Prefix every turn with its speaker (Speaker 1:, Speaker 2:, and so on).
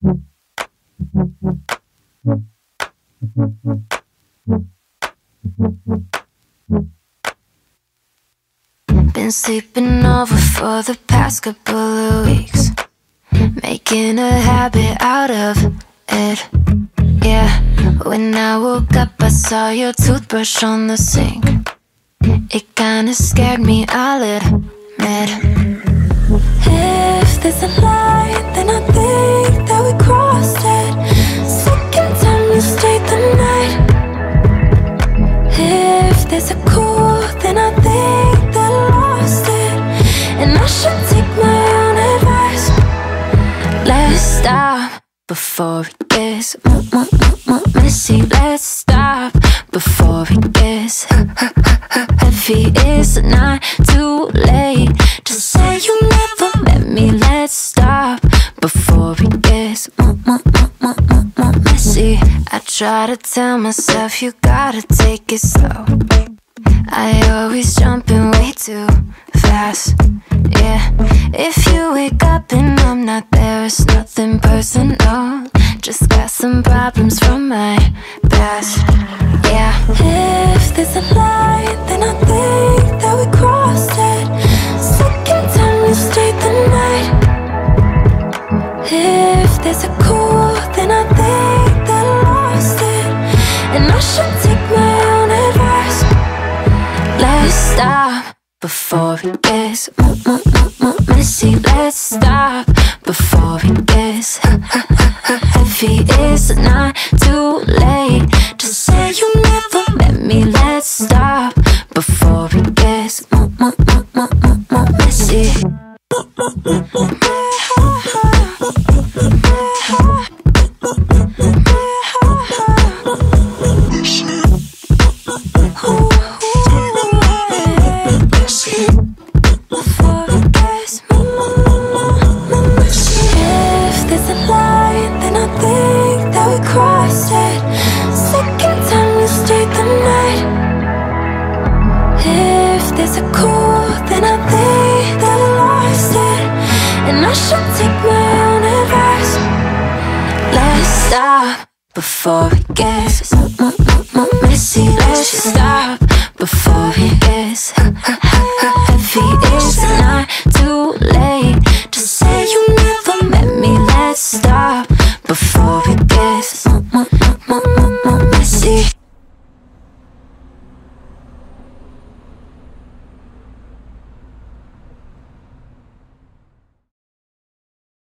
Speaker 1: Been sleeping over for the past couple of weeks, making a habit out of it. Yeah, when I woke up I saw your toothbrush on the sink. It kinda scared me, I'll admit. If there's a line, then I think that we crossed it. Second time you stayed the night. If there's a cool, then I think that I lost it, and I should take my own advice. Let's stop before it gets messy. Let's stop before it gets heavy. It's not too late to say you never met me. Let's stop before it gets messy. I try to tell myself you gotta take it slow. I always jump in way too fast. Yeah, if you wake up and I'm not there, it's nothing personal. Just got some problems from my past. Yeah, if there's a line, then I think that we crossed it. Second time you stayed the night. If there's a cool, then I think that I lost it, and I should take my own advice. Let's stop before it gets messy. Let's stop before it gets heavy. It's not too late to say you never met me. Let's stop before it gets messy. There's a cool, then I think that I lost it, and I should take my own advice. Let's stop before it gets messy. Let's stop before it gets